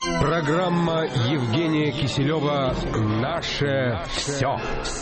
Программа Евгения Киселева «Наше все».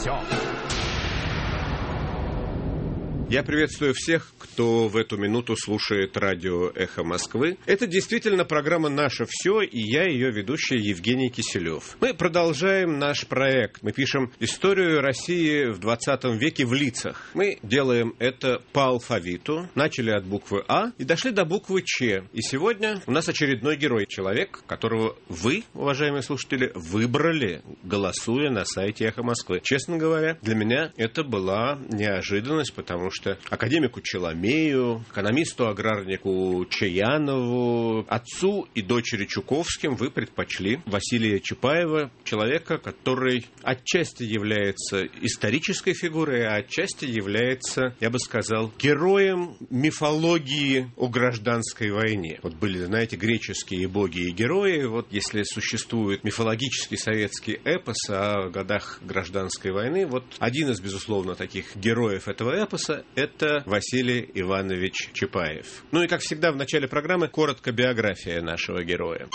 Я приветствую всех, кто в эту минуту слушает радио «Эхо Москвы». Это действительно программа «Наше все», и я ее ведущий Евгений Киселев. Мы продолжаем наш проект. Мы пишем историю России в 20 веке в лицах. Мы делаем это по алфавиту. Начали от буквы А и дошли до буквы Ч. И сегодня у нас очередной герой. Человек, которого вы, уважаемые слушатели, выбрали, голосуя на сайте «Эхо Москвы». Честно говоря, для меня это была неожиданность, потому что академику Челомею, экономисту-аграрнику Чаянову, отцу и дочери Чуковским вы предпочли Василия Чапаева, человека, который отчасти является исторической фигурой, а отчасти является, я бы сказал, героем мифологии о гражданской войне. Вот были, знаете, греческие боги и герои. Вот если существует мифологический советский эпос о годах гражданской войны, вот один из, безусловно, таких героев этого эпоса — это Василий Иванович Чапаев. Ну и, как всегда, в начале программы коротко биография нашего героя.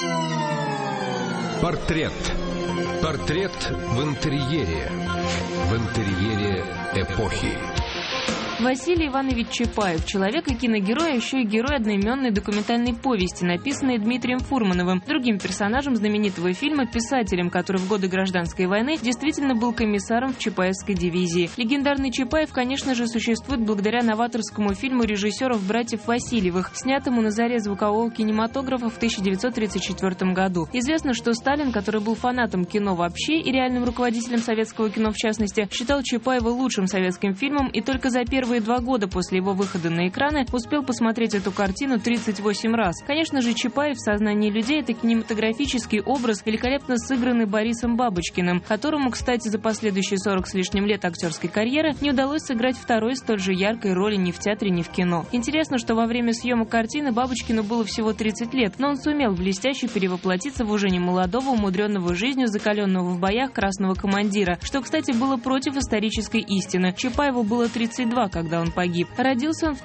Портрет. Портрет в интерьере. В интерьере эпохи. Василий Иванович Чапаев – человек и киногерой, а еще и герой одноименной документальной повести, написанной Дмитрием Фурмановым, другим персонажем знаменитого фильма, писателем, который в годы Гражданской войны действительно был комиссаром в Чапаевской дивизии. Легендарный Чапаев, конечно же, существует благодаря новаторскому фильму режиссеров братьев Васильевых, снятому на заре звукового кинематографа в 1934 году. Известно, что Сталин, который был фанатом кино вообще и реальным руководителем советского кино в частности, считал Чапаева лучшим советским фильмом и только за первые 2 года после его выхода на экраны успел посмотреть эту картину 38 раз. Конечно же, Чапаев в сознании людей — это кинематографический образ, великолепно сыгранный Борисом Бабочкиным, которому, кстати, за последующие 40 с лишним лет актерской карьеры не удалось сыграть второй столь же яркой роли ни в театре, ни в кино. Интересно, что во время съемок картины Бабочкину было всего 30 лет, но он сумел блестяще перевоплотиться в уже не молодого, умудренного жизнью, закаленного в боях красного командира, что, кстати, было против исторической истины. Чапаеву было 32, когда он погиб. Родился он в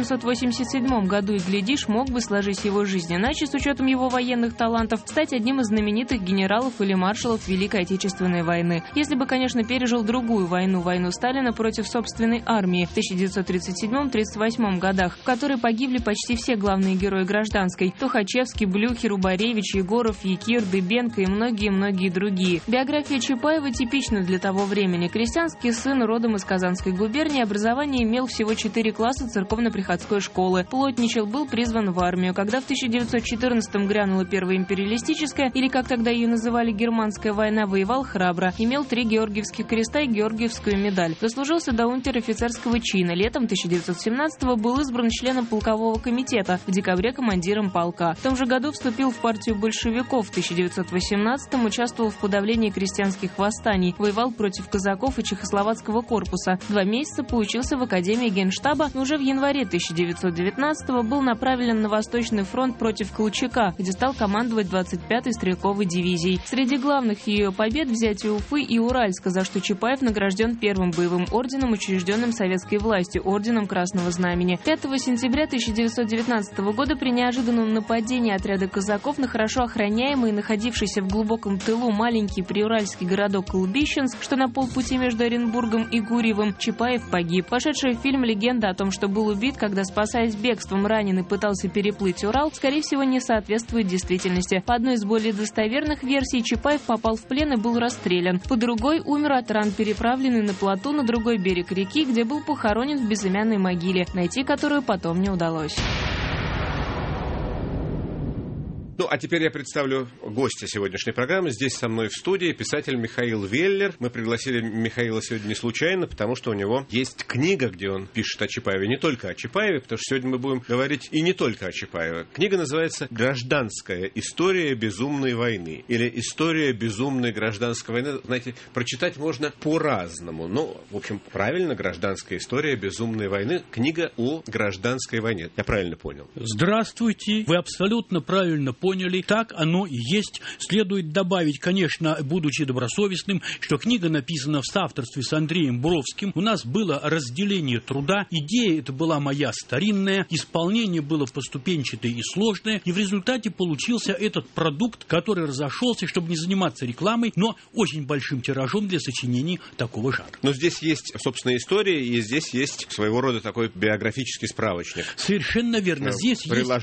1887 году и, глядишь, мог бы, сложить его жизнь иначе, с учетом его военных талантов, стать одним из знаменитых генералов или маршалов Великой Отечественной войны. Если бы, конечно, пережил другую войну, войну Сталина против собственной армии в 1937-1938 годах, в которой погибли почти все главные герои гражданской: Тухачевский, Блюхер, Убаревич, Егоров, Якир, Дыбенко и многие-многие другие. Биография Чапаева типична для того времени. Крестьянский сын, родом из Казанской губернии, образование имел всего 4 класса церковно-приходской школы. Плотничал, был призван в армию. Когда в 1914-м грянула Первая империалистическая, или как тогда ее называли, Германская война, воевал храбро. Имел 3 Георгиевских креста и Георгиевскую медаль. Дослужился до унтер-офицерского чина. Летом 1917-го был избран членом полкового комитета, в декабре командиром полка. В том же году вступил в партию большевиков. В 1918-м участвовал в подавлении крестьянских восстаний. Воевал против казаков и чехословацкого корпуса. 2 месяца поучился в Академии Генштаба, но уже в январе 1919-го был направлен на Восточный фронт против Колчака, где стал командовать 25-й стрелковой дивизией. Среди главных ее побед — взятие Уфы и Уральска, за что Чапаев награжден первым боевым орденом, учрежденным советской властью, орденом Красного Знамени. 5 сентября 1919 года при неожиданном нападении отряда казаков на хорошо охраняемый и находившийся в глубоком тылу маленький приуральский городок Колбищенск, что на полпути между Оренбургом и Гурьевым, Чапаев погиб. Вошедшая в фильм легенда о том, что был убит, когда, спасаясь бегством, раненый пытался переплыть Урал, скорее всего, не соответствует действительности. По одной из более достоверных версий, Чапаев попал в плен и был расстрелян. По другой, умер от ран, переправленный на плоту на другой берег реки, где был похоронен в безымянной могиле, найти которую потом не удалось. Ну, а теперь я представлю гостя сегодняшней программы. Здесь со мной в студии писатель Михаил Веллер. Мы пригласили Михаила сегодня не случайно, потому что у него есть книга, где он пишет о Чапаеве. Не только о Чапаеве, потому что сегодня мы будем говорить и не только о Чапаеве. Книга называется «Гражданская история безумной войны» или «История безумной гражданской войны». Знаете, прочитать можно по-разному. Но, в общем, правильно, «Гражданская история безумной войны». Книга о гражданской войне. Я правильно понял? Здравствуйте. Вы абсолютно правильно поняли, так оно и есть. Следует добавить, конечно, будучи добросовестным, что книга написана в соавторстве с Андреем Буровским. У нас было разделение труда, идея эта была моя старинная, исполнение было поступенчатое и сложное, и в результате получился этот продукт, который разошелся, чтобы не заниматься рекламой, но очень большим тиражом для сочинений такого жанра. Но здесь есть, собственно, история, и здесь есть своего рода такой биографический справочник. Совершенно верно. Здесь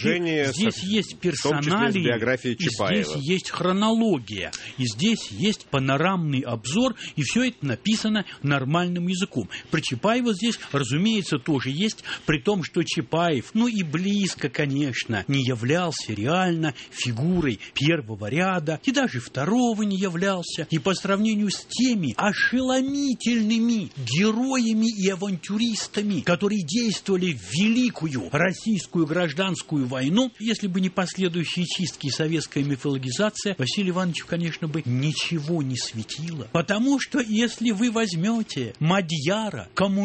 есть персоналии, биографии Чапаева. Здесь есть хронология, и здесь есть панорамный обзор, и все это написано нормальным языком. Про Чапаева здесь, разумеется, тоже есть, при том, что Чапаев, и близко, конечно, не являлся реально фигурой первого ряда, и даже второго не являлся, и по сравнению с теми ошеломительными героями и авантюристами, которые действовали в Великую Российскую гражданскую войну, если бы не последующие чистки и советская мифологизация, Василию Ивановичу, конечно, бы ничего не светило. Потому что, если вы возьмете Мадьяра,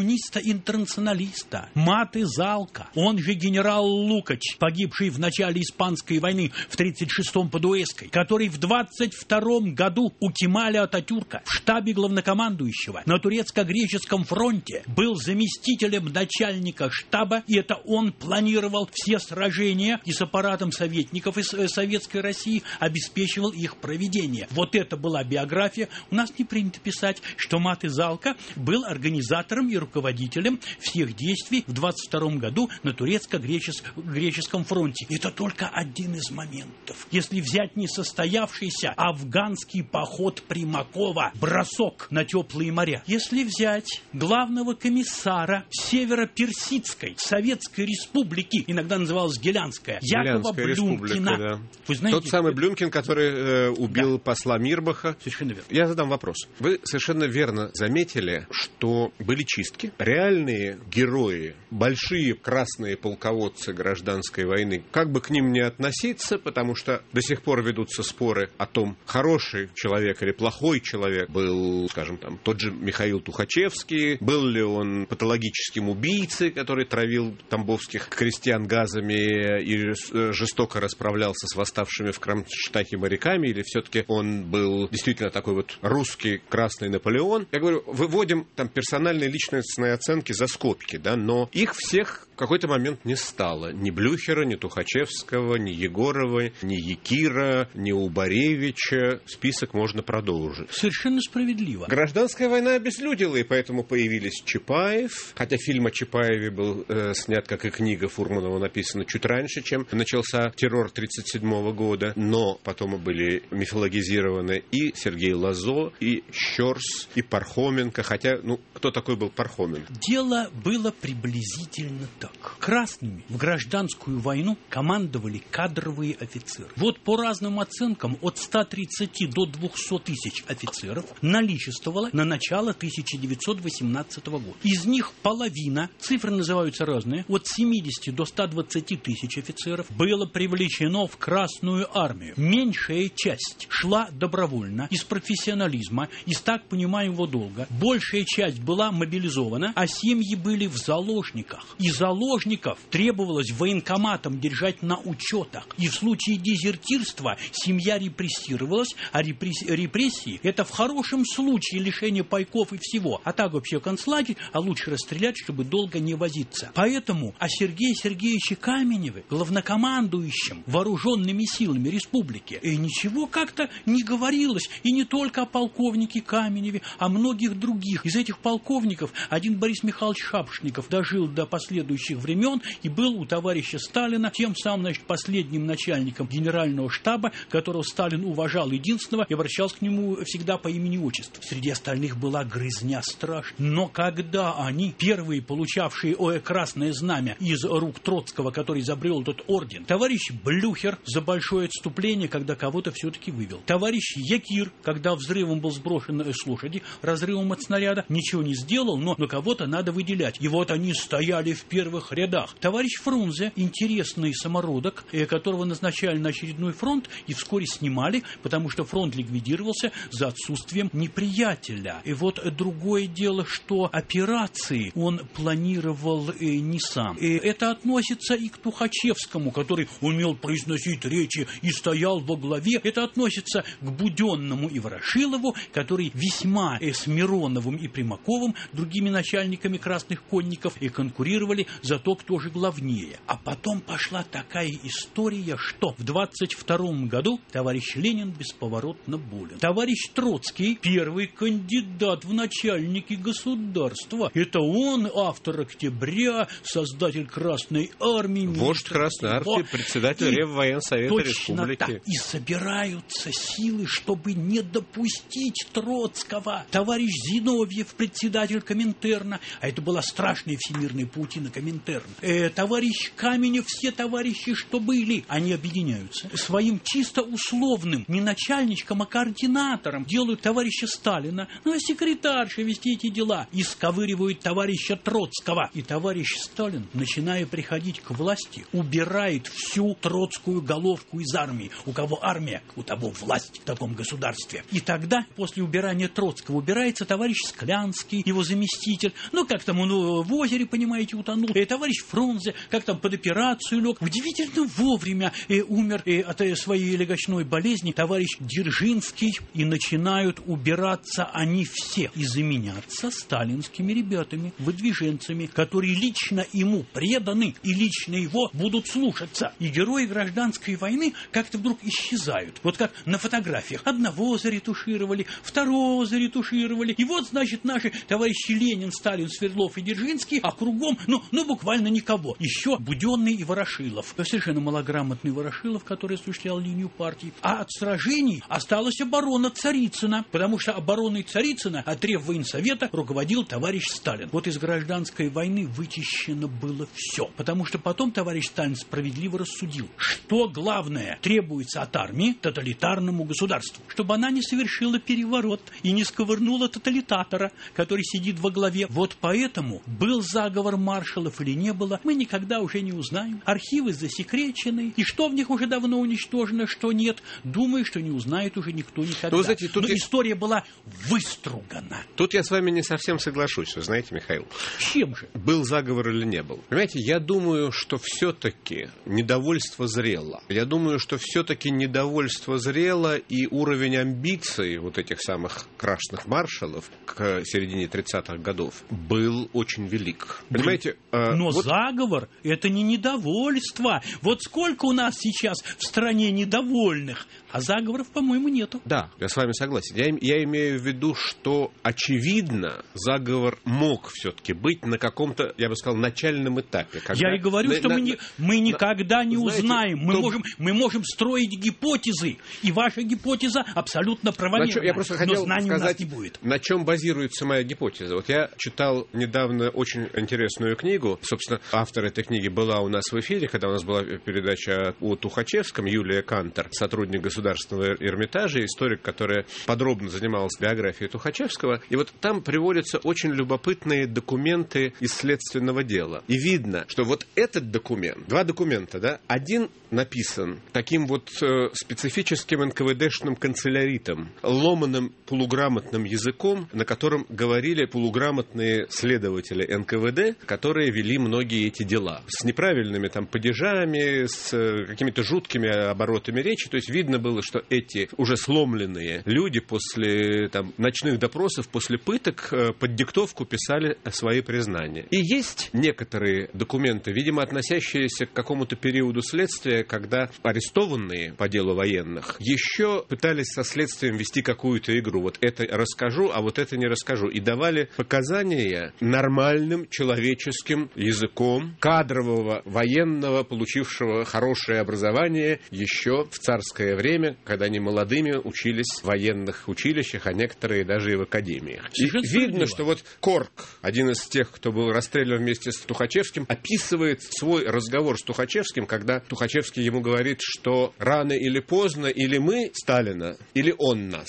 коммуниста-интернационалиста, Маты Залка, он же генерал Лукач, погибший в начале Испанской войны в 1936-м под Уэской, который в 1922 году у Кемаля Ататюрка в штабе главнокомандующего на турецко-греческом фронте был заместителем начальника штаба, и это он планировал все сражения и с аппаратом советников из Советской России обеспечивал их проведение. Вот это была биография. У нас не принято писать, что Маты Залка был организатором и руководителем всех действий в 1922 году на турецко-греческом фронте. Это только один из моментов. Если взять несостоявшийся афганский поход Примакова, бросок на теплые моря, если взять главного комиссара Северо-Персидской Советской Республики, иногда называлась Гелянская, Якова Блюмкина. Да. Вы знаете, тот самый Блюмкин, который убил посла Мирбаха. Совершенно верно. Я задам вопрос. Вы совершенно верно заметили, что были чистки. Реальные герои, большие красные полководцы гражданской войны, как бы к ним ни относиться, потому что до сих пор ведутся споры о том, хороший человек или плохой человек был, скажем, тот же Михаил Тухачевский, был ли он патологическим убийцей, который травил тамбовских крестьян газами и жестоко расправлялся с восставшими в Кронштадте моряками, или все-таки он был действительно такой вот русский красный Наполеон. Я говорю, выводим персональные личностные оценки за скобки, да, но их всех в какой-то момент не стало. Ни Блюхера, ни Тухачевского, ни Егорова, ни Якира, ни Убаревича. Список можно продолжить. Совершенно справедливо. Гражданская война обезлюдила, и поэтому появились Чапаев. Хотя фильм о Чапаеве был снят, как и книга Фурманова написана, чуть раньше, чем начался террор 1937 года. Но потом были мифологизированы и Сергей Лазо, и Щерс, и Пархоменко. Хотя, кто такой был Пархоменко? Дело было приблизительно так. Красными в гражданскую войну командовали кадровые офицеры. Вот по разным оценкам от 130 до 200 тысяч офицеров наличествовало на начало 1918 года. Из них половина, цифры называются разные, от 70 до 120 тысяч офицеров было привлечено в Красную армию. Меньшая часть шла добровольно, из профессионализма, из так понимаемого долга. Большая часть была мобилизована, а семьи были в заложниках. И заложников требовалось военкоматом держать на учетах. И в случае дезертирства семья репрессировалась, а репрессии – это в хорошем случае лишение пайков и всего. А так вообще концлагерь, а лучше расстрелять, чтобы долго не возиться. Поэтому о Сергее Сергеевиче Каменеве, главнокомандующем вооруженными силами республики, ничего как-то не говорилось. И не только о полковнике Каменеве, а многих других. Из этих полковников один Борис Михайлович Шапошников дожил до последующих времен и был у товарища Сталина тем самым, последним начальником генерального штаба, которого Сталин уважал единственного и обращался к нему всегда по имени и отчеству. Среди остальных была грызня страшная. Но когда они, первые получавшие красное знамя из рук Троцкого, который изобрел этот орден, товарищ Блюхер за большое отступление, когда кого-то все-таки вывел. Товарищ Якир, когда взрывом был сброшен с лошади, разрывом от снаряда, ничего не сделал, но кого-то надо выделять. И вот они стояли в первых первых рядах. Товарищ Фрунзе, интересный самородок, которого назначали на очередной фронт и вскоре снимали, потому что фронт ликвидировался за отсутствием неприятеля. И вот другое дело, что операции он планировал не сам. И это относится и к Тухачевскому, который умел произносить речи и стоял во главе. Это относится к Буденному и Ворошилову, которые весьма с Мироновым и Примаковым, другими начальниками красных конников, и конкурировали за то, кто же главнее. А потом пошла такая история, что в 22 году товарищ Ленин бесповоротно болен. Товарищ Троцкий, первый кандидат в начальники государства. Это он, автор «Октября», создатель Красной армии. Вождь Красной армии, председатель Реввоенсовета Республики. Так. И собираются силы, чтобы не допустить Троцкого. Товарищ Зиновьев, председатель Коминтерна, а это была страшная всемирная паутина Коминтерна. Товарищ Каменев, все товарищи, что были, они объединяются. Своим чисто условным, не начальничком, а координатором делают товарища Сталина, а секретарша вести эти дела, и сковыривают товарища Троцкого. И товарищ Сталин, начиная приходить к власти, убирает всю троцкую головку из армии. У кого армия, у того власть в таком государстве. И тогда, после убирания Троцкого, убирается товарищ Склянский, его заместитель. Как там он в озере, понимаете, утонул. Товарищ Фрунзе, как там под операцию лег. Удивительно вовремя умер от своей легочной болезни товарищ Дзержинский. И начинают убираться они все. И заменяться сталинскими ребятами, выдвиженцами, которые лично ему преданы и лично его будут слушаться. И герои гражданской войны как-то вдруг исчезают. Вот как на фотографиях. Одного заретушировали, второго заретушировали. И вот, значит, наши товарищи Ленин, Сталин, Свердлов и Дзержинский, а кругом, буквально никого. Еще Буденный и Ворошилов. Совершенно малограмотный Ворошилов, который осуществлял линию партии. А от сражений осталась оборона Царицына, потому что обороной Царицына от Реввоенсовета руководил товарищ Сталин. Вот из гражданской войны вычищено было все. Потому что потом товарищ Сталин справедливо рассудил, что главное требуется от армии тоталитарному государству, чтобы она не совершила переворот и не сковырнула тоталитатора, который сидит во главе. Вот поэтому был заговор маршалов или не было, мы никогда уже не узнаем. Архивы засекречены, и что в них уже давно уничтожено, что нет, думаю, что не узнает уже никто никогда. Знаете, но история была выстругана. Тут я с вами не совсем соглашусь, вы знаете, Михаил. Чем же? Был заговор или не был? Понимаете, я думаю, что все-таки недовольство зрело. Я думаю, что все-таки недовольство зрело, и уровень амбиций вот этих самых красных маршалов к середине 30-х годов был очень велик. Понимаете? Но заговор – это не недовольство. Вот сколько у нас сейчас в стране недовольных, а заговоров, по-моему, нету. Да, я с вами согласен. Я имею в виду, что, очевидно, заговор мог все-таки быть на каком-то, я бы сказал, начальном этапе. Я и говорю, что мы никогда не узнаем. Мы можем строить гипотезы, и ваша гипотеза абсолютно правомерна. Я просто хотел знаний сказать, у нас не будет. На чем базируется моя гипотеза. Вот я читал недавно очень интересную книгу. Собственно, автор этой книги была у нас в эфире, когда у нас была передача о Тухачевском, Юлия Кантор, сотрудник Государственного Эрмитажа, историк, которая подробно занималась биографией Тухачевского. И вот там приводятся очень любопытные документы из следственного дела. И видно, что вот этот документ, два документа, да, один написан таким вот специфическим НКВДшным канцеляритом, ломаным полуграмотным языком, на котором говорили полуграмотные следователи НКВД, которые вели многие эти дела. С неправильными там падежами, с какими-то жуткими оборотами речи. То есть видно было, что эти уже сломленные люди после там ночных допросов, после пыток под диктовку писали свои признания. И есть некоторые документы, видимо, относящиеся к какому-то периоду следствия, когда арестованные по делу военных еще пытались со следствием вести какую-то игру. Вот это расскажу, а вот это не расскажу. И давали показания нормальным человеческим языком кадрового военного, получившего хорошее образование еще в царское время, когда они молодыми учились в военных училищах, а некоторые даже и в академиях. И видно, что вот Корк, один из тех, кто был расстрелян вместе с Тухачевским, описывает свой разговор с Тухачевским, когда Тухачевский ему говорит, что рано или поздно или мы Сталина, или он нас.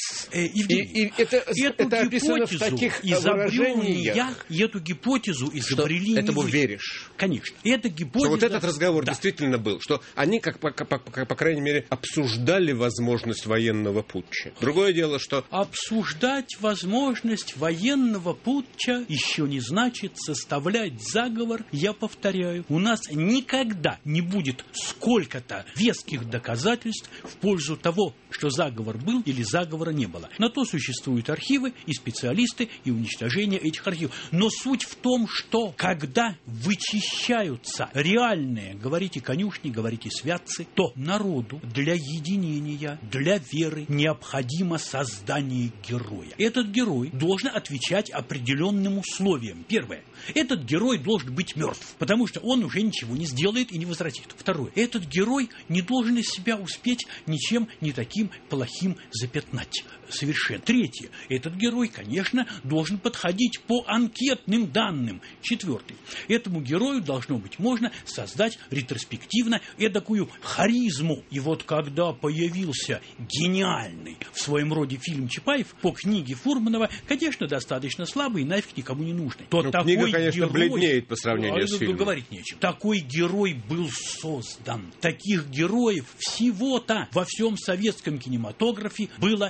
И это описано в таких выражениях. Эту гипотезу изобрели не веришь. Конечно. Это гипотеза... Что вот этот разговор действительно был, что они, по крайней мере, обсуждали возможность военного путча. Другое дело, что... Обсуждать возможность военного путча еще не значит составлять заговор. Я повторяю, у нас никогда не будет сколько-то веских доказательств в пользу того, что заговор был или заговора не было. На то существуют архивы и специалисты, и уничтожение этих архивов. Но суть в том, что когда вычищаются реальные, говорите конюшни, говорите святцы, то народу для единения, для веры необходимо создание героя. Этот герой должен отвечать определенным условиям. Первое. Этот герой должен быть мертв, потому что он уже ничего не сделает и не возвратит. Второе. Этот герой не должен из себя успеть ничем не таким плохим запятнать. Совершенно. Третье. Этот герой, конечно, должен подходить по анкетным данным. Четвертый. Этому герою должно быть можно создать ретроспективно эдакую харизму. И вот когда появился гениальный в своем роде фильм Чапаев по книге Фурманова, конечно, достаточно слабый и нафиг никому не нужный. То такой книга, конечно, герой... бледнеет по сравнению с фильмом. Говорить нечем. Такой герой был создан. Таких героев всего-то во всем советском кинематографе было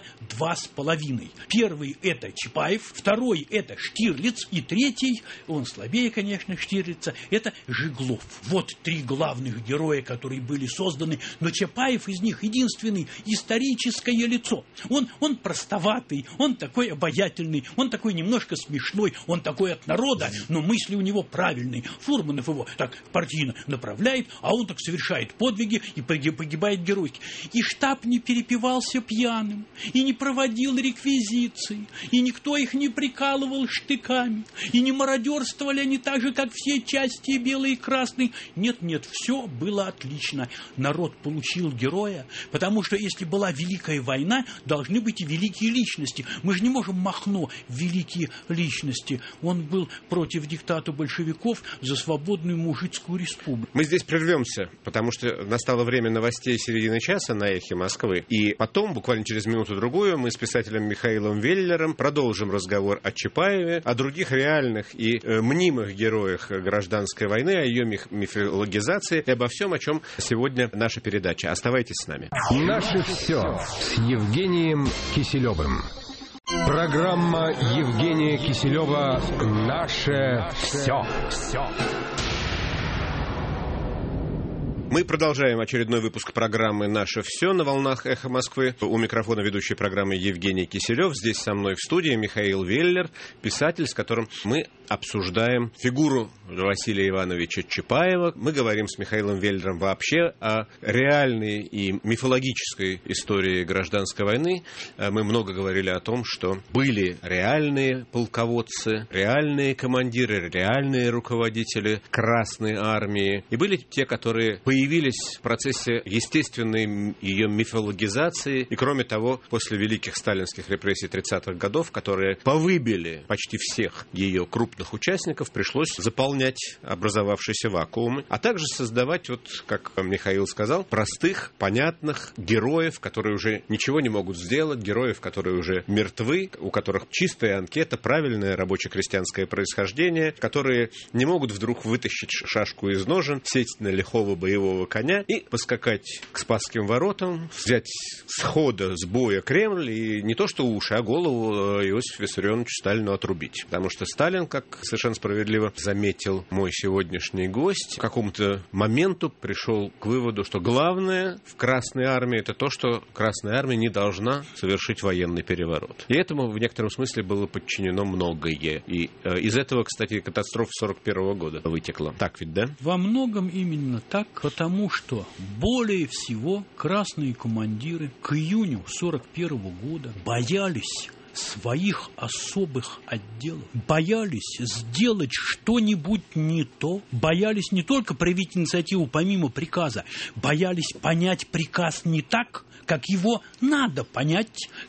2,5. Первый — это Чапаев, второй — это Штирлиц, и третий, он слабее, конечно, Штирлица, это Жиглов. Вот три главных героя, которые были созданы, но Чапаев из них единственный историческое лицо. Он простоватый, он такой обаятельный, он такой немножко смешной, он такой от народа, но мысли у него правильные. Фурманов его так партийно направляет, а он так совершает подвиги и погибает геройски. И штаб не перепивался пьяным, и не проводил реквизиции, и никто их не прикалывал штыками, и не мародерствовали они так же, как все части белые и красные. Нет, все было отлично. Народ получил героя, потому что если была Великая война, должны быть и великие личности. Мы же не можем Махно великие личности. Он был против диктата большевиков за свободную мужицкую республику. Мы здесь прервемся, потому что настало время новостей середины часа на «Эхе Москвы». И потом, буквально через минуту-другую, мы с писателем Михаилом Веллером продолжим разговор о Чапаеве, о других реальных и мнимых героях гражданской войны, о ее мифологизации и обо всем, о чем сегодня наша передача. Оставайтесь с нами. Наше все с Евгением Киселевым. Программа Евгения Киселева «Наше все». Мы продолжаем очередной выпуск программы «Наше все» на волнах «Эхо Москвы». У микрофона ведущей программы Евгений Киселев. Здесь со мной в студии Михаил Веллер, писатель, с которым мы обсуждаем фигуру Василия Ивановича Чапаева. Мы говорим с Михаилом Веллером вообще о реальной и мифологической истории гражданской войны. Мы много говорили о том, что были реальные полководцы, реальные командиры, реальные руководители Красной Армии. И были те, которые появились в процессе естественной ее мифологизации. И, кроме того, после великих сталинских репрессий 30-х годов, которые повыбили почти всех ее крупных участников, пришлось заполнять образовавшиеся вакуумы, а также создавать, вот как Михаил сказал, простых, понятных героев, которые уже ничего не могут сделать, героев, которые уже мертвы, у которых чистая анкета, правильное рабоче-крестьянское происхождение, которые не могут вдруг вытащить шашку из ножен, сесть на лихого боевого коня и поскакать к Спасским воротам, взять схода с боя Кремль и не то что уши, а голову Иосифу Виссарионовичу Сталину отрубить. Потому что Сталин, как совершенно справедливо заметил мой сегодняшний гость, к какому-то моменту пришел к выводу, что главное в Красной Армии — это то, что Красная Армия не должна совершить военный переворот. И этому в некотором смысле было подчинено многое. И из этого, кстати, катастрофа 1941 года вытекла. Так ведь, да? Во многом именно так, потому что более всего красные командиры к июню 1941 года боялись своих особых отделов, боялись сделать что-нибудь не то, боялись не только проявить инициативу помимо приказа, боялись понять приказ не так, как его надо понять,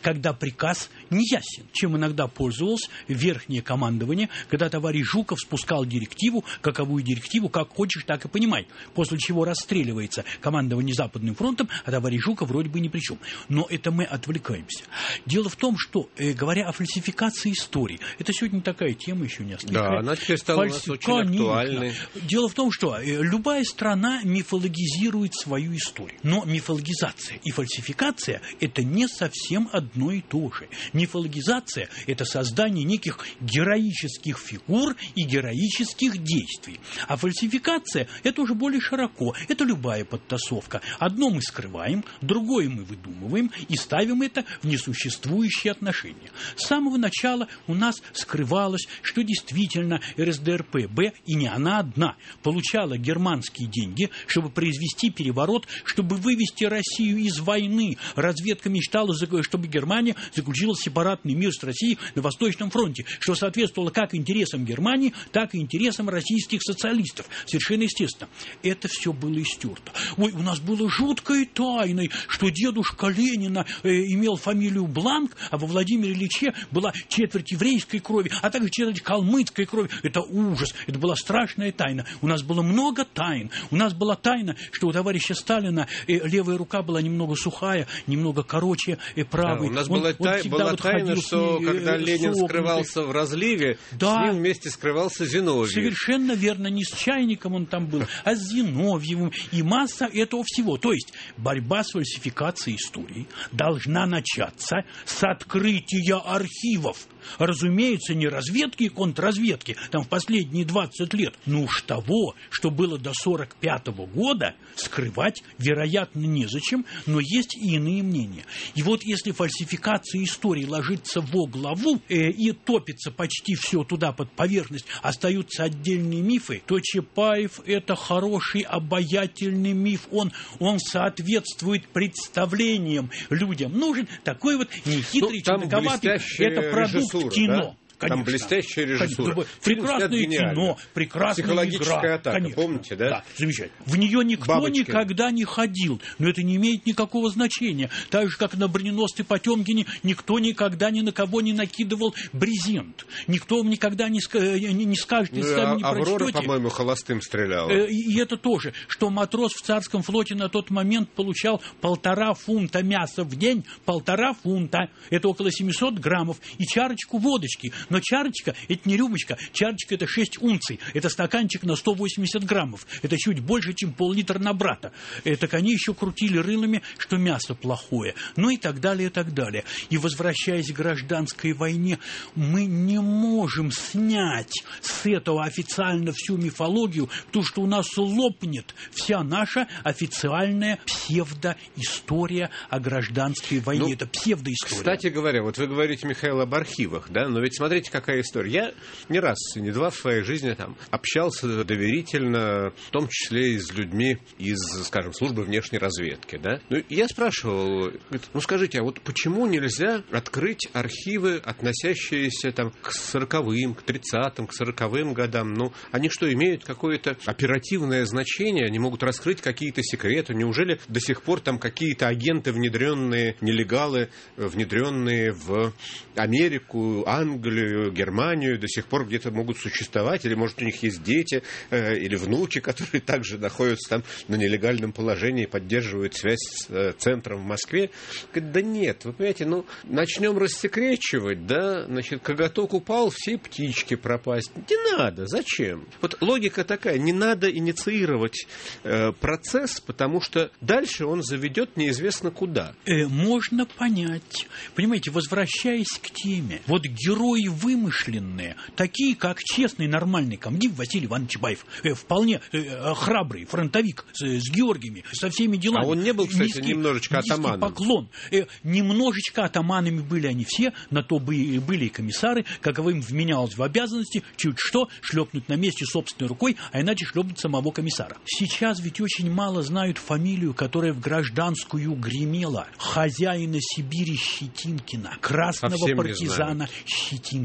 когда приказ не ясен, чем иногда пользовалось верхнее командование, когда товарищ Жуков спускал директиву, каковую директиву, как хочешь, так и понимай, после чего расстреливается командование Западным фронтом, а товарищ Жуков вроде бы ни при чем. Но это мы отвлекаемся. Дело в том, что, говоря о фальсификации истории, это сегодня такая тема еще не осталась. Да, она теперь стала у нас очень актуальной. Дело в том, что любая страна мифологизирует свою историю. Но мифологизация и фальсификация – это не совсем одно и то же. Мифологизация – это создание неких героических фигур и героических действий. А фальсификация – это уже более широко. Это любая подтасовка. Одно мы скрываем, другое мы выдумываем и ставим это в несуществующие отношения. С самого начала у нас скрывалось, что действительно РСДРП-Б, и не она одна, получала германские деньги, чтобы произвести переворот, чтобы вывести Россию из войны. Разведка мечтала, чтобы Германия заключила сепаратный мир с Россией на Восточном фронте, что соответствовало как интересам Германии, так и интересам российских социалистов. Совершенно естественно. Это все было истерто. Ой, у нас было жуткой тайной, что дедушка Ленина имел фамилию Бланк, а во Владимире Ильиче была четверть еврейской крови, а также четверть калмыцкой крови. Это ужас. Это была страшная тайна. У нас было много тайн. У нас была тайна, что у товарища Сталина левая рука была немного сухая, немного короче правой. Да, у нас была тайна, что когда Ленин скрывался в разливе, да, с ним вместе скрывался Зиновьев. Совершенно верно. Не с Чайником он там был, а с Зиновьевым. И масса этого всего. То есть борьба с фальсификацией истории должна начаться с открытия архивов. Разумеется, не разведки и контрразведки, там в последние 20 лет, но уж того, что было до 1945 года, скрывать, вероятно, незачем, но есть и иные мнения. И вот если фальсификация истории ложится во главу и топится почти все туда под поверхность, остаются отдельные мифы, то Чапаев – это хороший, обаятельный миф, он соответствует представлениям людям. Нужен такой вот нехитрый, чудаковатый, это продукт кино. Да? Конечно, там блестящая режиссура. Конечно, прекрасное кино, прекрасная психологическая игра. атака, Конечно. Помните, да? Да, замечательно. В нее никто Бабочкин никогда не ходил, но это не имеет никакого значения. Так же, как на броненосце Потемкине никто никогда ни на кого не накидывал брезент. Никто вам никогда не скажет, если сами не прочтете. Аврора, по-моему, холостым стреляла. И это тоже, что матрос в царском флоте на тот момент получал 1,5 фунта мяса в день, 1,5 фунта, это около 700 граммов, и чарочку водочки. Но чарочка – это не рюмочка, чарочка – это 6 унций, это стаканчик на 180 граммов, это чуть больше, чем пол-литра на брата. Так они еще крутили рылами, что мясо плохое, ну и так далее, и так далее. И возвращаясь к гражданской войне, мы не можем снять с этого официально всю мифологию, потому что у нас лопнет вся наша официальная псевдоистория о гражданской войне. Это псевдоистория. Кстати говоря, вот вы говорите, Михаил, об архивах, да, но ведь смотрите, какая история. Я не раз, не два в своей жизни там общался доверительно, в том числе и с людьми из, скажем, службы внешней разведки, да. Ну, я спрашивал, ну, скажите, а вот почему нельзя открыть архивы, относящиеся там к 40-м, к 30-м, к 40-м годам? Ну, они что, имеют какое-то оперативное значение? Они могут раскрыть какие-то секреты? Неужели до сих пор там какие-то агенты, внедренные, нелегалы, внедренные в Америку, Англию, Германию, до сих пор где-то могут существовать, или, может, у них есть дети или внуки, которые также находятся там на нелегальном положении и поддерживают связь с центром в Москве? Говорит, да нет, вы понимаете, ну, начнем рассекречивать, да, значит, коготок упал, все птички пропасть. Не надо, зачем? Вот логика такая, не надо инициировать процесс, потому что дальше он заведет неизвестно куда. Можно понять. Понимаете, возвращаясь к теме, вот герои вымышленные, такие как честный нормальный комдив Василий Иванович Чапаев, вполне храбрый фронтовик с Георгиями, со всеми делами. А он не был, кстати, немножечко атаманом. Поклон. Немножечко атаманами были они все, на то были и комиссары, каковым вменялось в обязанности чуть что шлепнуть на месте собственной рукой, а иначе шлепнуть самого комиссара. Сейчас ведь очень мало знают фамилию, которая в гражданскую гремела. Хозяина Сибири Щетинкина, красного партизана Щетинкина.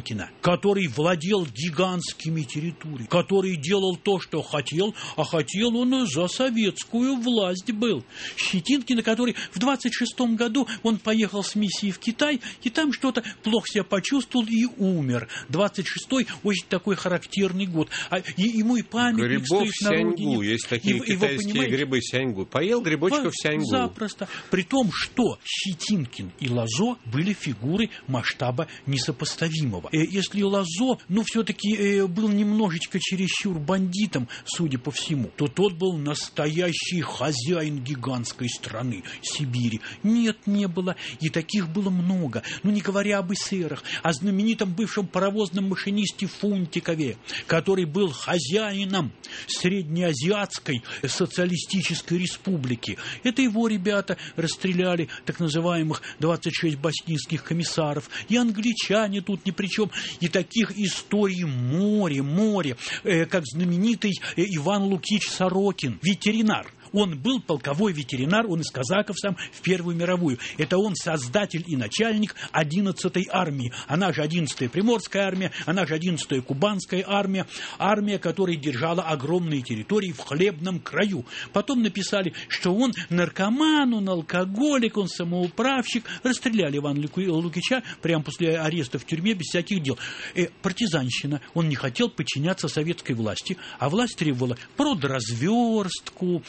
Щетинкина, который владел гигантскими территориями, который делал то, что хотел, а хотел он за советскую власть был. Щетинкина, который в 26-м году он поехал с миссией в Китай, и там что-то плохо себя почувствовал и умер. 26-й очень такой характерный год. И ему и памятник стоит на родине. Сяньгу, есть такие китайские грибы сяньгу. Поел грибочков сяньгу. Запросто. При том, что Щетинкин и Лозо были фигуры масштаба несопоставимого. Если Лозо, все-таки был немножечко чересчур бандитом, судя по всему, то тот был настоящий хозяин гигантской страны, Сибири. Нет, не было. И таких было много. Не говоря об эсерах, о знаменитом бывшем паровозном машинисте Фунтикове, который был хозяином Среднеазиатской социалистической республики. Это его ребята расстреляли, так называемых 26 боснийских комиссаров. И англичане тут ни при чем. И таких историй море, как знаменитый Иван Лукич Сорокин, ветеринар. Он был полковой ветеринар, он из казаков сам в Первую мировую. Это он создатель и начальник 11-й армии. Она же 11-я Приморская армия, она же 11-я Кубанская армия. Армия, которая держала огромные территории в хлебном краю. Потом написали, что он наркоман, он алкоголик, он самоуправщик. Расстреляли Ивана Лукича прямо после ареста в тюрьме без всяких дел. Партизанщина. Он не хотел подчиняться советской власти, а власть требовала продразверстку,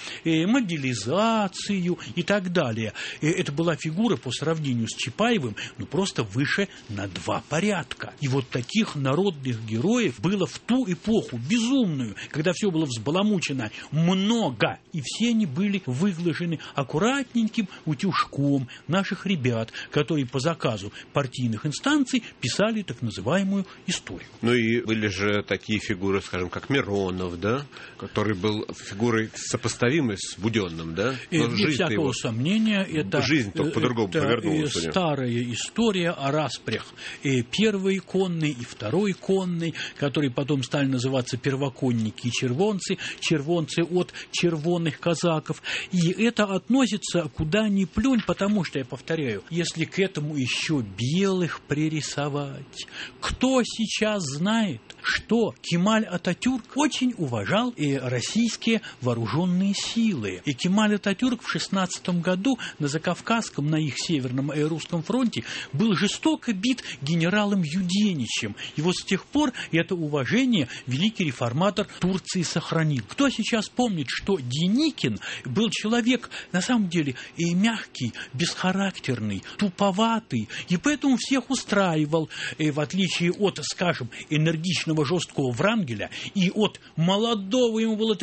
мобилизацию и так далее. Это была фигура по сравнению с Чапаевым, просто выше на 2 порядка. И вот таких народных героев было в ту эпоху безумную, когда все было взбаламучено, много. И все они были выглажены аккуратненьким утюжком наших ребят, которые по заказу партийных инстанций писали так называемую историю. И были же такие фигуры, скажем, как Миронов, да, который был фигурой сопоставимой с Буденным, да? Без всякого сомнения, это жизнь только по-другому повернулась. Старая история о распрях. Первый конный и второй конный, которые потом стали называться первоконники и червонцы. Червонцы от червонных казаков. И это относится куда ни плюнь, потому что, я повторяю, если к этому еще белых пририсовать, кто сейчас знает, что Кемаль Ататюрк очень уважал российские вооруженные силы. И Кемаль Ататюрк в 16 году на Закавказском, на их северном русском фронте был жестоко бит генералом Юденичем. И вот с тех пор это уважение великий реформатор Турции сохранил. Кто сейчас помнит, что Деникин был человек, на самом деле, и мягкий, бесхарактерный, туповатый, и поэтому всех устраивал, в отличие от, скажем, энергичного жесткого Врангеля и от молодого, ему было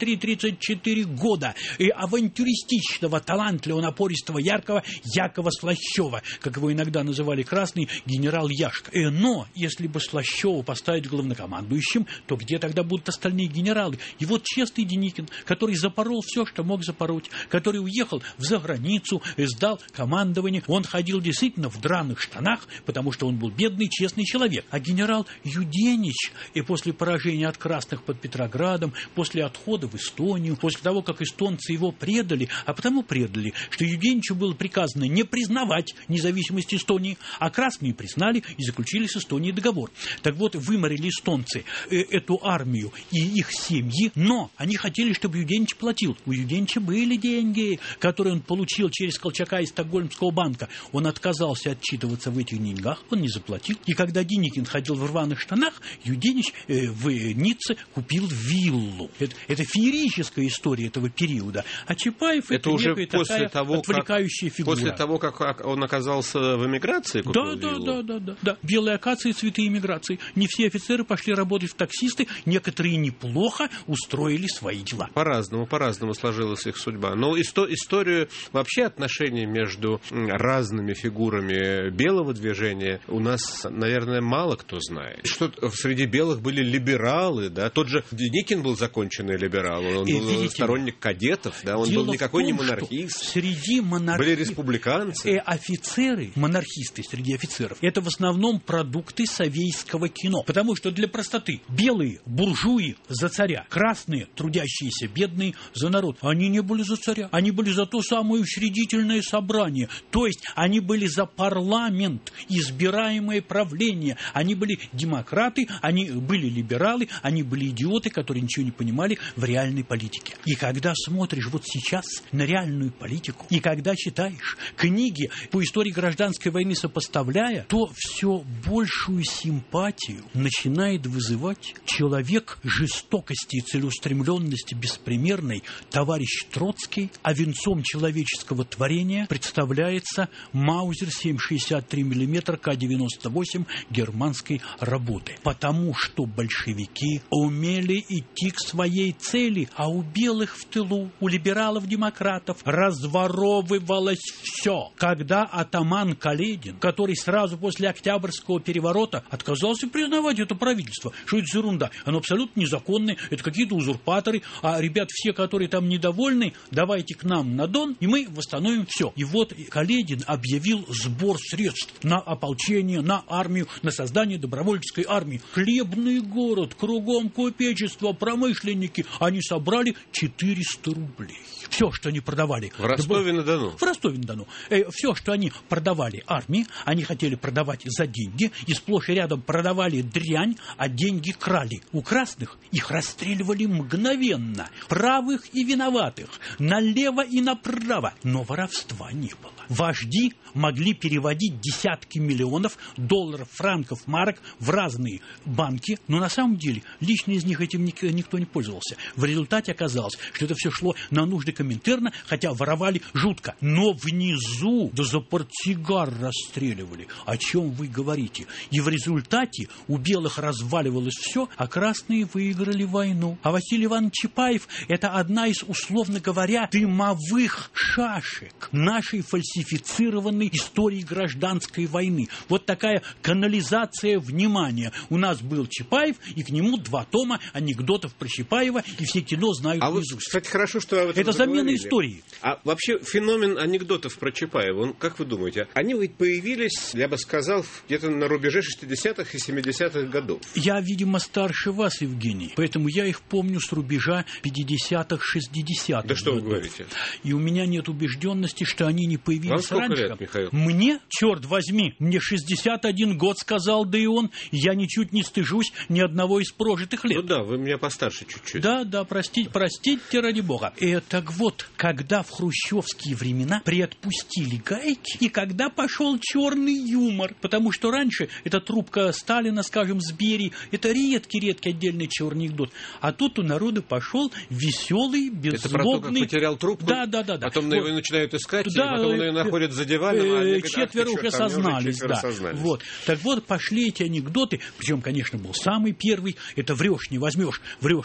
33-34 года, и авантюристичного, талантливого, напористого, яркого Якова Слащева, как его иногда называли красный генерал Яшка. Но если бы Слащева поставить главнокомандующим, то где тогда будут остальные генералы? И вот честный Деникин, который запорол все, что мог запороть, который уехал в заграницу, сдал командование, он ходил действительно в драных штанах, потому что он был бедный, честный человек. А генерал Юденич, и после поражения от красных под Петроградом, после отхода в Эстонию, после того, как эстонцы его предали, а потому предали, что Юденичу было приказано не признавать независимость Эстонии, а красные признали и заключили с Эстонией договор. Так вот, выморили эстонцы эту армию и их семьи, но они хотели, чтобы Юденич платил. У Юденича были деньги, которые он получил через Колчака из Стокгольмского банка. Он отказался отчитываться в этих деньгах, он не заплатил. И когда Деникин ходил в рваных штанах, Юденич в Ницце купил виллу. Это феерическая история этого периода. А Чапаев это уже после того, отвлекающая фигура. После того, как он оказался в эмиграции? Да. Белые акации, цветы эмиграции. Не все офицеры пошли работать в таксисты, некоторые неплохо устроили свои дела. По-разному сложилась их судьба. Но историю вообще отношений между разными фигурами белого движения у нас, наверное, мало кто знает. Что среди белых были либералы, да? Тот же Деникин был законченный либерал, он был сторонник кадетов, да, он Дело был никакой в том, не монархист. Среди Были республиканцы. Офицеры, монархисты среди офицеров, это в основном продукты советского кино. Потому что для простоты белые буржуи за царя, красные трудящиеся бедные за народ. Они не были за царя, они были за то самое учредительное собрание. То есть они были за парламент, избираемое правление. Они были демократы, они были либералы, они были идиоты, которые ничего не понимали в реальной политике. И когда смотришь вот сейчас на реальную политику, и когда читаешь книги по истории гражданской войны сопоставляя, то все большую симпатию начинает вызывать человек жестокости и целеустремленности беспримерной, товарищ Троцкий, а венцом человеческого творения представляется Маузер 7,63 мм К-98 германской работы. Потому что большевики умели идти к своей цели, а у белых в тылу, у либералов-демократов разворовывалось все. Когда атаман Каледин, который сразу после Октябрьского переворота отказался признавать это правительство, что это за ерунда, оно абсолютно незаконное, это какие-то узурпаторы, а ребят все, которые там недовольны, давайте к нам на Дон, и мы восстановим все. И вот Каледин объявил сбор средств на ополчение, на армию, на создание добровольческой армии. Хлебный город, кругом купечество, промышленники, они собрали 400 рублей. Все, что они продавали. В Ростове-на-Дону. В Ростове-на-Дону. Все, что они продавали армии, они хотели продавать за деньги, и сплошь и рядом продавали дрянь, а деньги крали. У красных их расстреливали мгновенно. Правых и виноватых. Налево и направо. Но воровства не было. Вожди могли переводить десятки миллионов долларов, франков, марок в разные банки, но на самом деле лично из них этим никто не пользовался. В результате оказалось, что это все шло на нужды Коминтерна, хотя воровали жутко. Но внизу да за портсигар расстреливали. О чем вы говорите? И в результате у белых разваливалось все, а красные выиграли войну. А Василий Иванович Чапаев – это одна из, условно говоря, дымовых шашек нашей фальсифицированной истории гражданской войны. Вот такая канализация внимания. У нас был Чапаев, и к нему 2 тома анекдотов про Чапаева, и все кино знают наизусть. Вот, кстати, хорошо, что вы об этом это замена истории. А вообще феномен анекдотов про Чапаева, он, как вы думаете, они ведь появились, я бы сказал, где-то на рубеже 60-х и 70-х годов? Я, видимо, старше вас, Евгений, поэтому я их помню с рубежа 50-х, 60-х. Да что годов. Вы говорите? И у меня нет убежденности, что они не появились Вам сколько раньше. лет, Михаил? Мне, черт возьми, мне 61 год, сказал, да и он, я ничуть не стыжусь ни одного из прожитых лет. Ну да, вы меня постарше чуть-чуть. Да, простите ради бога. Так вот, когда в хрущевские времена приотпустили гайки, и когда пошел черный юмор, потому что раньше эта трубка Сталина, скажем, с Берии, это редкий отдельный черный анекдот. А тут у народа пошел веселый, беззлобный... Это про то, как потерял трубку? Да. Потом его начинают искать, да, потом ее находят за диваном, а они говорят, четверо уже сознались. Вот. Так вот, пошли эти анекдоты, причем, конечно, был самый первый, это врешь не возьмешь,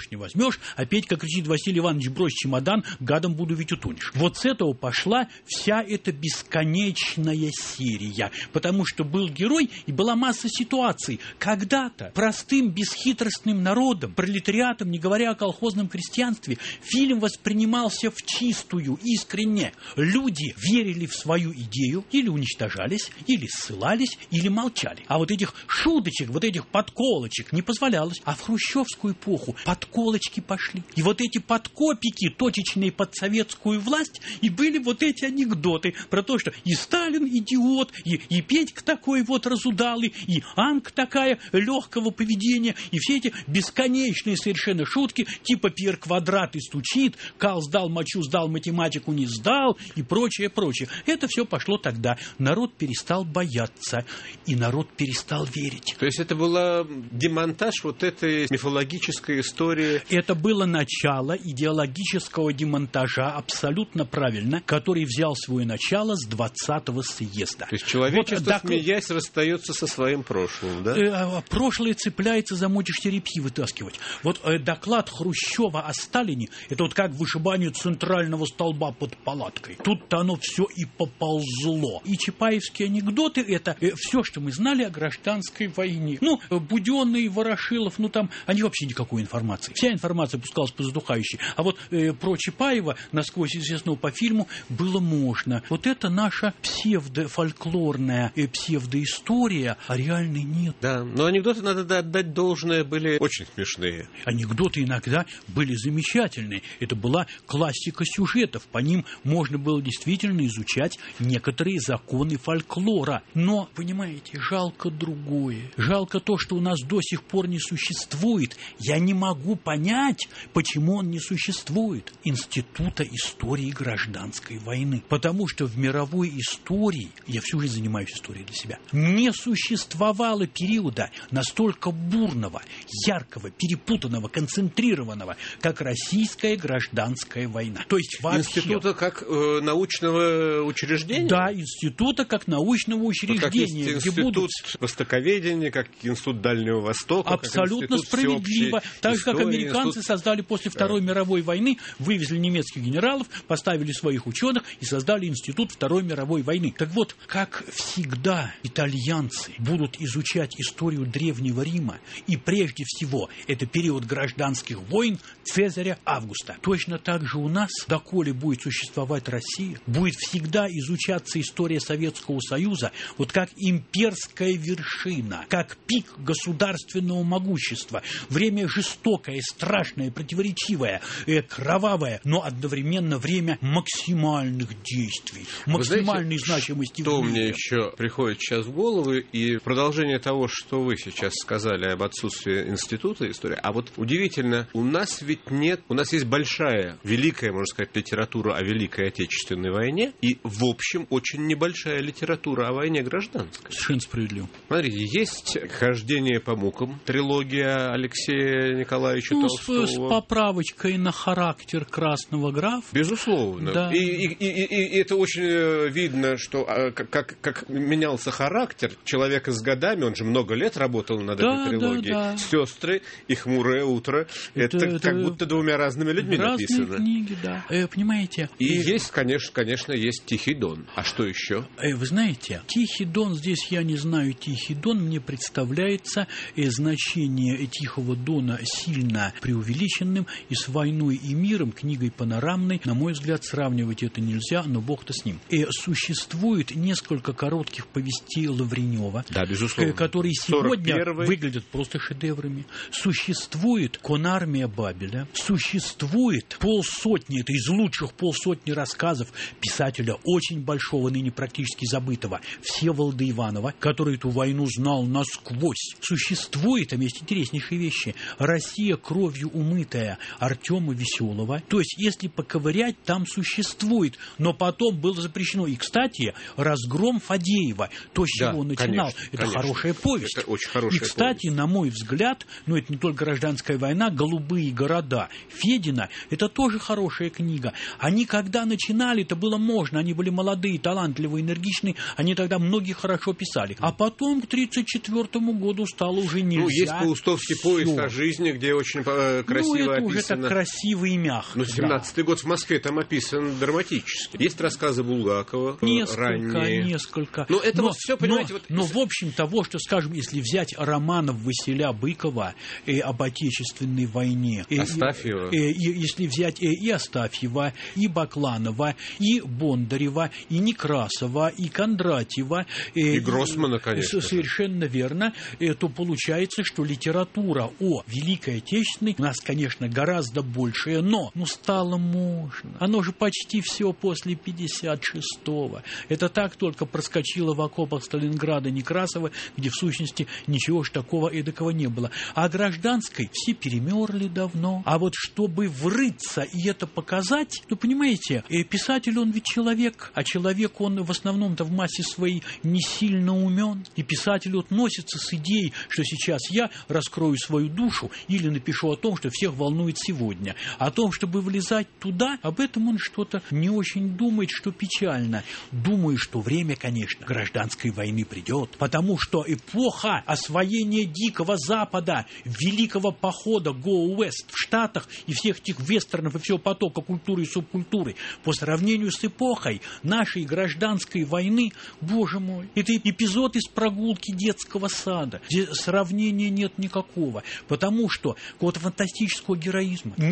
а Петька кричит: Василий Иванович, брось чемодан, гадом буду, ведь утонешь. Вот с этого пошла вся эта бесконечная серия, потому что был герой и была масса ситуаций. Когда-то простым бесхитростным народом, пролетариатом, не говоря о колхозном крестьянстве, фильм воспринимался в чистую, искренне. Люди верили в свою идею, или уничтожались, или ссылались, или молчали. А вот этих шуточек, вот этих подколочек не позволялось. А в хрущевскую эпоху подколочки пошли. И вот эти подкопики, точечные под советскую власть, и были вот эти анекдоты про то, что и Сталин идиот, и Петька такой вот разудалый, и Анка такая легкого поведения, и все эти бесконечные совершенно шутки, типа Пьер Квадрат и стучит, Кал сдал мочу, сдал математику, не сдал, и прочее. Это все пошло тогда. Народ перестал бояться, и народ перестал верить. То есть это была демонтаж вот этой мифологической истории? Это было начало идеологического демонтажа, абсолютно правильно, который взял свое начало с 20-го съезда. То есть человечество, смеясь, расстается со своим прошлым, да? Прошлое цепляется за мочишь черепки вытаскивать. Вот доклад Хрущева о Сталине, это вот как вышибание центрального столба под палаткой. Тут-то оно все и поползло. И чапаевские анекдоты, это все, что мы знали о гражданской войне. Буденный, Ворошилов, там, они вообще никакой информации. Вся информация пускалась по задухающей. А вот про Чапаева, насквозь известного по фильму, было можно. Вот это наша псевдофольклорная псевдоистория, а реальной нет. Да, но анекдоты, надо отдать должное, были очень смешные. Анекдоты иногда были замечательные. Это была классика сюжетов. По ним можно было действительно изучать некоторые законы фольклора. Но, понимаете, жалко другое. Жалко то, что у нас до сих пор не существует. Я не могу понять, почему он не существует. Института истории гражданской войны. Потому что в мировой истории, я всю жизнь занимаюсь историей для себя, не существовало периода настолько бурного, яркого, перепутанного, концентрированного, как российская гражданская война. То есть вообще... Института как научного учреждения? Да, института как научного учреждения. Вот как есть институт востоковедения, как институт Дальнего Востока. Абсолютно справедливо. Так же, как американцы создали после Второй мировой войны, вывезли немецких генералов, поставили своих ученых и создали институт Второй мировой войны. Так вот, как всегда итальянцы будут изучать историю Древнего Рима, и прежде всего это период гражданских войн Цезаря Августа. Точно так же у нас, доколе будет существовать Россия, будет всегда изучаться история Советского Союза, вот как имперская вершина, как пик государственного могущества, время жестокое, страшное, противоречивое, кровавое, но одновременно время максимальных действий, максимальной значимости. Что мне еще приходит сейчас в голову, и продолжение того, что вы сейчас сказали об отсутствии института истории, а вот удивительно, у нас ведь нет, у нас есть большая, великая, можно сказать, литература о Великой Отечественной войне, и, в общем, очень небольшая литература о войне гражданской. Совершенно справедливо. Смотрите, есть «Хождение по мукам», трилогия Алексея Николаевича Толстого. С поправочкой на характер Красного графа. Безусловно. Да. И это очень видно, что как менялся характер человека с годами, он же много лет работал над этой трилогией. Да. «Сестры» и «Хмурое утро». Это как будто двумя разными людьми написано. Разные книги, да. Понимаете? И есть, конечно, есть «Тихий дон». А что еще? Вы знаете, «Тихий дон», здесь я не знаю «Тихий дон», мне представляется значение «Тихого дона» сильно преувеличенным, и с «Войной и миром», книгой панорамной, на мой взгляд, сравнивать это нельзя, но бог-то с ним. Существует несколько коротких повестей Лавренева, да, безусловно, которые сегодня выглядят просто шедеврами. Существует «Конармия Бабеля», существует полсотни, это из лучших полсотни рассказов писателя очень большого, ныне практически забытого, Всеволода Иванова, который эту войну знал насквозь. Существует, там есть интереснейшие вещи, «Россия кровью умытая» Артема Веселого. То есть, если поковырять, там существует, но потом было запрещено. И, кстати, «Разгром Фадеева», то, с чего он начинал, это хорошая повесть. Это очень хорошая и, кстати, повесть. На мой взгляд, это не только гражданская война, «Голубые города» Федина, это тоже хорошая книга. Они когда начинали, это было можно, они были молодые, талантливые, энергичные, они тогда многие хорошо писали. А потом к 1934 году стало уже нельзя. Есть Паустовский «Поезд о жизни», где очень красиво это описано. уже так красиво и мягко. 17-й год в Москве там описан драматически. Есть рассказы Булгакова, ранние. Несколько. Это все, понимаете... Но в общем того, что, скажем, если взять романов Василя Быкова об Отечественной войне... Астафьева. Если взять и Астафьева, и Бакланова, и Бондарева, и Некрасова, и Кондратьева... И Гроссмана, конечно. Совершенно верно. То получается, что литература о Великой Отечественной у нас, конечно, гораздо большая, но стало можно. Оно же почти все после 56-го. Это так только проскочило в окопах Сталинграда Некрасова, где в сущности ничего ж такого эдакого не было. А гражданской все перемерли давно. А вот чтобы врыться и это показать, понимаете, писатель он ведь человек, а человек он в основном-то в массе своей не сильно умен. И писатель носится с идеей, что сейчас я раскрою свою душу или напишу о том, что всех волнует сегодня. О том, чтобы влезать туда, об этом он что-то не очень думает, что печально. Думаю, что время, конечно, гражданской войны придет, потому что эпоха освоения Дикого Запада, великого похода Go West в Штатах и всех этих вестернов и всего потока культуры и субкультуры по сравнению с эпохой нашей гражданской войны, боже мой, это эпизод из прогулки детского сада, где сравнения нет никакого, потому что какого-то фантастического героизма, ничто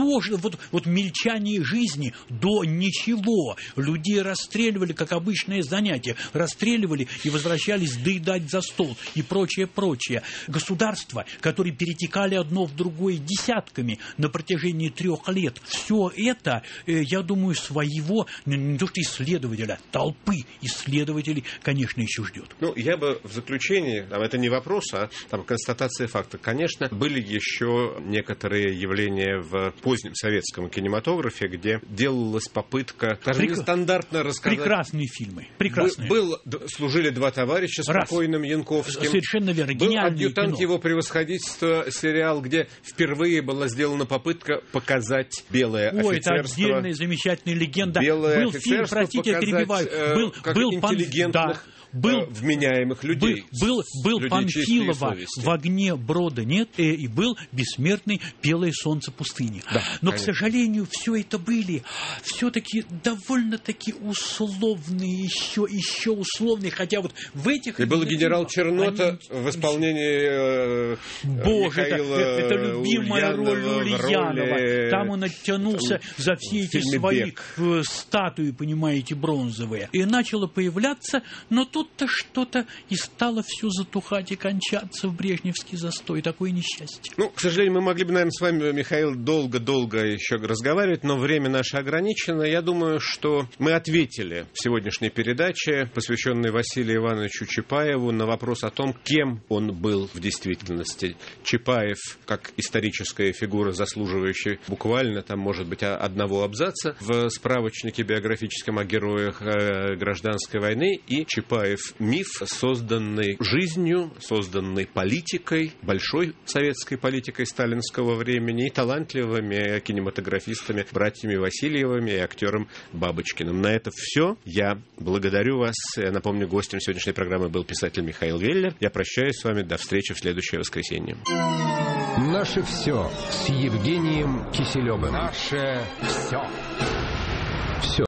тоже вот мельчание жизни до ничего. Людей расстреливали, как обычное занятие. Расстреливали и возвращались доедать за стол и прочее. Государства, которые перетекали одно в другое десятками на протяжении 3 лет. Все это, я думаю, своего, не то что исследователя, толпы исследователей, конечно, еще ждет. Ну, я бы в заключении, это не вопрос, а констатация факта. Конечно, были еще некоторые явления в позднем советском кинематографе, где делалась попытка, скажем, нестандартно рассказать. Прекрасные фильмы. Прекрасные. Служили 2 товарища с покойным Янковским. Совершенно верно. Был «Адъютант его превосходительства», сериал, где впервые была сделана попытка показать белое офицерство. Это отдельная замечательная легенда. Белое был фильм, простите, я перебиваю. Был интеллигентных, вменяемых людей. Был Панфилова «В огне брода нет», и был бессмертный «Белое солнце пустыни». Да, но, конечно. к сожалению, все это были все-таки довольно-таки условные, еще условные, хотя вот в этих... И был генерал Чернота в исполнении Михаила это любимая роль Ульянова. роли... Там он оттянулся за все эти свои статуи, понимаете, бронзовые. И начало появляться, но тут-то что-то и стало все затухать и кончаться в брежневский застой. Такое несчастье. Ну, к сожалению, мы могли бы, наверное, с вами, Михаил, долго-долго еще разговаривать, но время наше ограничено. Я думаю, что мы ответили в сегодняшней передаче, посвященной Василию Ивановичу Чапаеву, на вопрос о том, кем он был в действительности. Чапаев, как историческая фигура, заслуживающая буквально, там, может быть, одного абзаца в справочнике биографическом о героях гражданской войны, и Чапаев миф, созданный жизнью, созданный политикой, большой советской политикой сталинского времени и талантливыми кинематографистами, братьями Васильевыми и актером Бабочкиным. На это все. Я благодарю вас. Я напомню, гостем сегодняшней программы был писатель Михаил Веллер. Я прощаюсь с вами. До встречи в следующее воскресенье. Наше все с Евгением Киселевым. Наше все. Все.